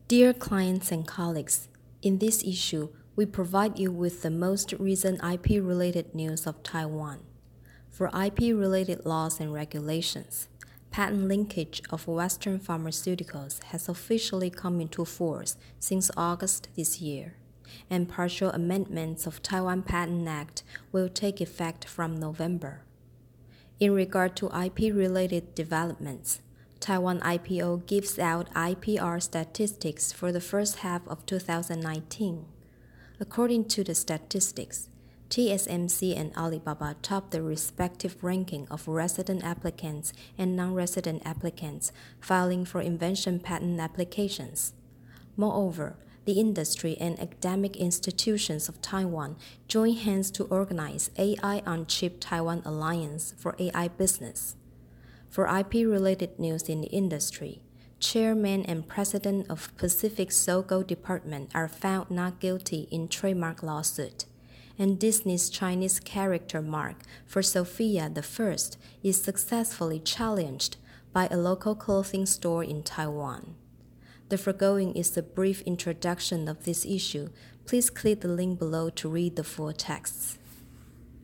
Dear clients and colleagues, in this issue, we provide you with the most recent IP-related news of Taiwan. For IP-related laws and regulations, patent linkage of Western pharmaceuticals has officially come into force since August this year, and partial amendments of Taiwan Patent Act will take effect from November. In regard to IP-related developments, Taiwan IPO gives out IPR statistics for the first half of 2019. According to the statistics, TSMC and Alibaba top the respective ranking of resident applicants and non-resident applicants filing for invention patent applications. Moreover, the industry and academic institutions of Taiwan join hands to organize AI on Chip Taiwan Alliance for AI business. For IP-related news in the industry, Chairman and President of Pacific SOGO Department are found not guilty in trademark lawsuit, and Disney's Chinese character mark for Sophia the First is successfully challenged by a local clothing store in Taiwan. The foregoing is a brief introduction of this issue. Please click the link below to read the full texts.